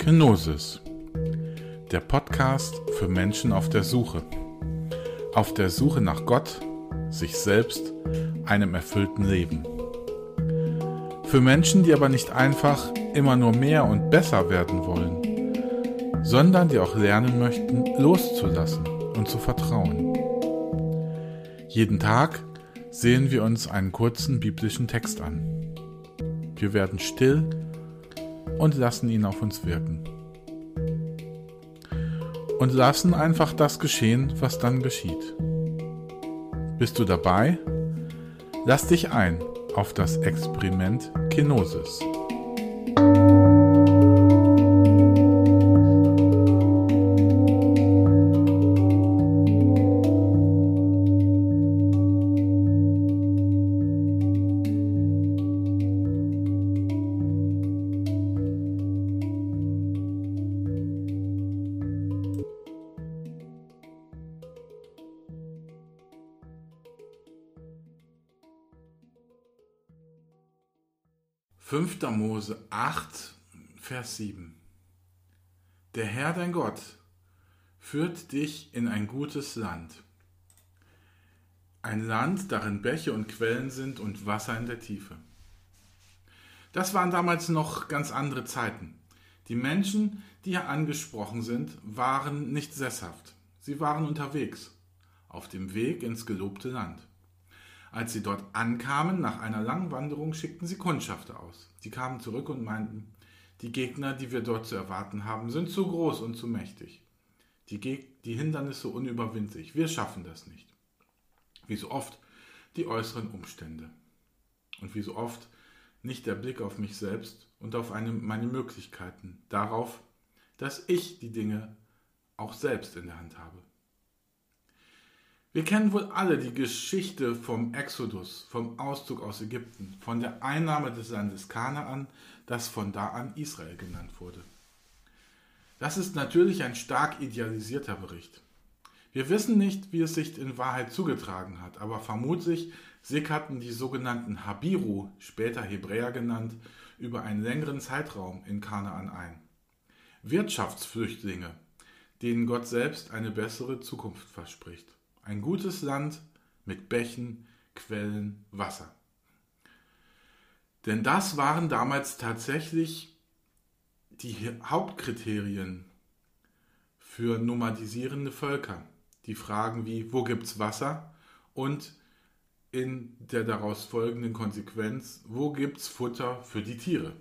Kenosis, der Podcast für Menschen auf der Suche nach Gott, sich selbst, einem erfüllten Leben. Für Menschen, die aber nicht einfach immer nur mehr und besser werden wollen, sondern die auch lernen möchten, loszulassen und zu vertrauen. Jeden Tag sehen wir uns einen kurzen biblischen Text an. Wir werden still und lassen ihn auf uns wirken. Und lassen einfach das geschehen, was dann geschieht. Bist du dabei? Lass dich ein auf das Experiment Kenosis. Fünfter Mose 8, Vers 7. Der Herr, dein Gott, führt dich in ein gutes Land. Ein Land, darin Bäche und Quellen sind und Wasser in der Tiefe. Das waren damals noch ganz andere Zeiten. Die Menschen, die hier angesprochen sind, waren nicht sesshaft. Sie waren unterwegs, auf dem Weg ins gelobte Land. Als sie dort ankamen, nach einer langen Wanderung, schickten sie Kundschafter aus. Die kamen zurück und meinten, die Gegner, die wir dort zu erwarten haben, sind zu groß und zu mächtig. Die Hindernisse unüberwindlich. Wir schaffen das nicht. Wie so oft die äußeren Umstände. Und wie so oft nicht der Blick auf mich selbst und auf meine Möglichkeiten. Darauf, dass ich die Dinge auch selbst in der Hand habe. Wir kennen wohl alle die Geschichte vom Exodus, vom Auszug aus Ägypten, von der Einnahme des Landes Kanaan, das von da an Israel genannt wurde. Das ist natürlich ein stark idealisierter Bericht. Wir wissen nicht, wie es sich in Wahrheit zugetragen hat, aber vermutlich sickerten die sogenannten Habiru, später Hebräer genannt, über einen längeren Zeitraum in Kanaan ein. Wirtschaftsflüchtlinge, denen Gott selbst eine bessere Zukunft verspricht. Ein gutes Land mit Bächen, Quellen, Wasser. Denn das waren damals tatsächlich die Hauptkriterien für nomadisierende Völker. Die Fragen wie, wo gibt's Wasser? Und in der daraus folgenden Konsequenz, wo gibt's Futter für die Tiere?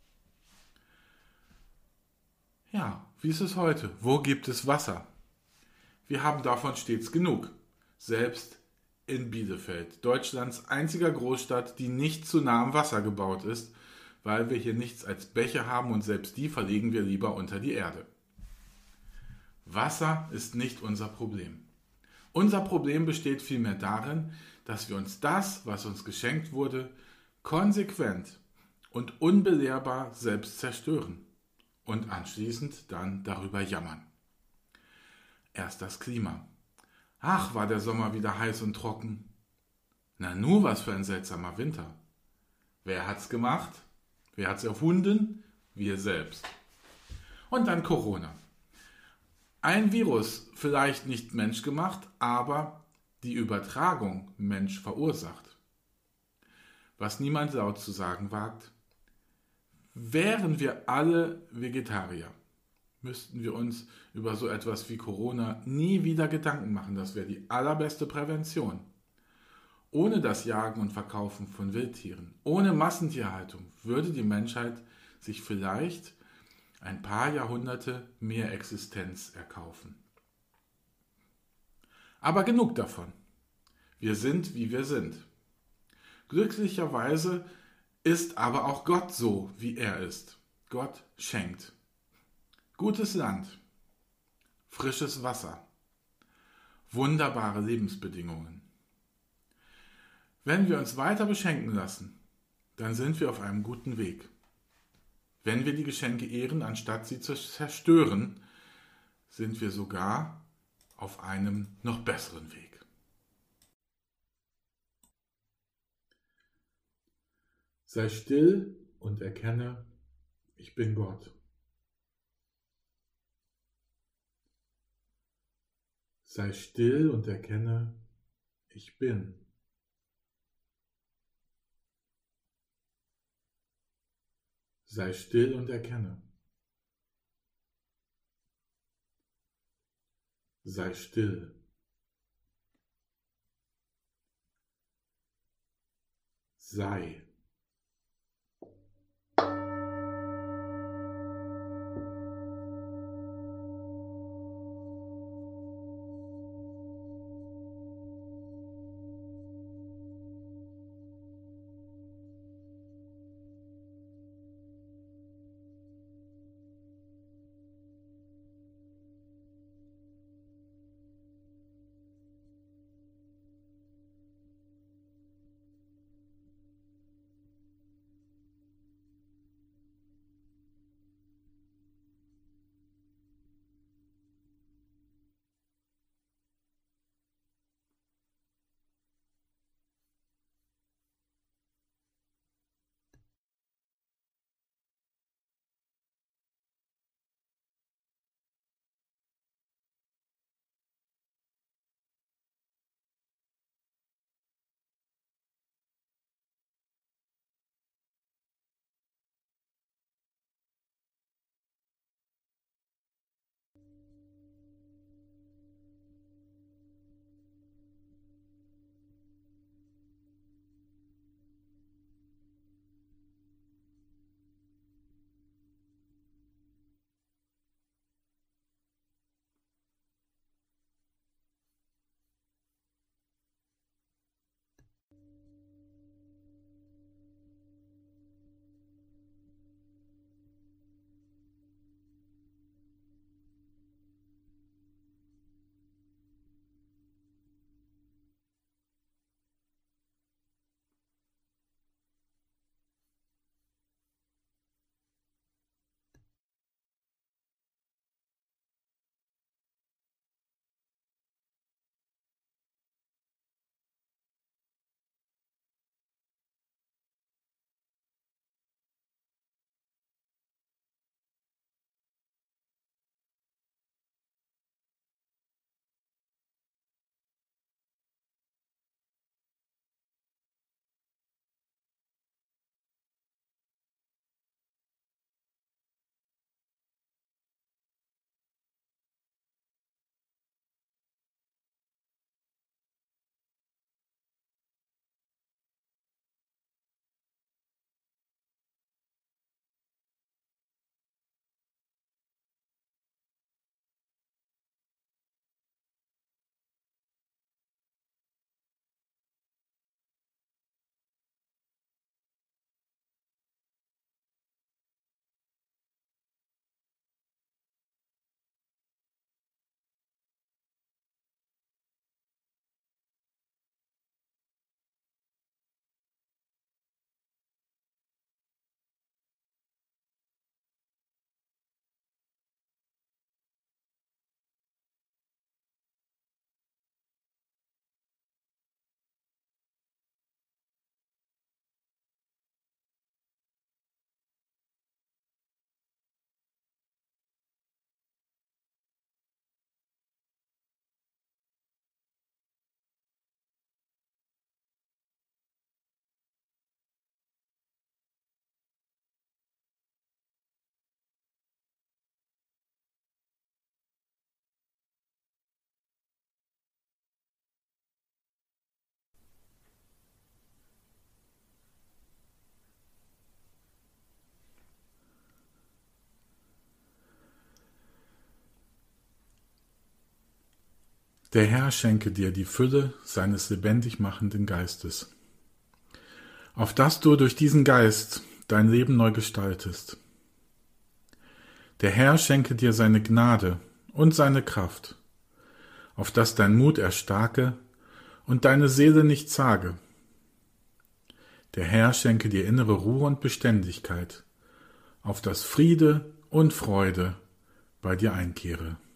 Ja, wie ist es heute? Wo gibt es Wasser? Wir haben davon stets genug, selbst in Bielefeld, Deutschlands einziger Großstadt, die nicht zu nah am Wasser gebaut ist, weil wir hier nichts als Bäche haben und selbst die verlegen wir lieber unter die Erde. Wasser ist nicht unser Problem. Unser Problem besteht vielmehr darin, dass wir uns das, was uns geschenkt wurde, konsequent und unbelehrbar selbst zerstören und anschließend dann darüber jammern. Erst das Klima. Ach, war der Sommer wieder heiß und trocken. Na nu, was für ein seltsamer Winter. Wer hat's gemacht? Wer hat's erfunden? Wir selbst. Und dann Corona. Ein Virus, vielleicht nicht menschgemacht, aber die Übertragung Mensch verursacht. Was niemand laut zu sagen wagt, wären wir alle Vegetarier, müssten wir uns über so etwas wie Corona nie wieder Gedanken machen. Das wäre die allerbeste Prävention. Ohne das Jagen und Verkaufen von Wildtieren, ohne Massentierhaltung, würde die Menschheit sich vielleicht ein paar Jahrhunderte mehr Existenz erkaufen. Aber genug davon. Wir sind, wie wir sind. Glücklicherweise ist aber auch Gott so, wie er ist. Gott schenkt. Gutes Land, frisches Wasser, wunderbare Lebensbedingungen. Wenn wir uns weiter beschenken lassen, dann sind wir auf einem guten Weg. Wenn wir die Geschenke ehren, anstatt sie zu zerstören, sind wir sogar auf einem noch besseren Weg. Sei still und erkenne, ich bin Gott. Sei still und erkenne, ich bin. Sei still und erkenne. Sei still. Sei. Der Herr schenke dir die Fülle seines lebendig machenden Geistes, auf dass du durch diesen Geist dein Leben neu gestaltest. Der Herr schenke dir seine Gnade und seine Kraft, auf dass dein Mut erstarke und deine Seele nicht zage. Der Herr schenke dir innere Ruhe und Beständigkeit, auf dass Friede und Freude bei dir einkehre.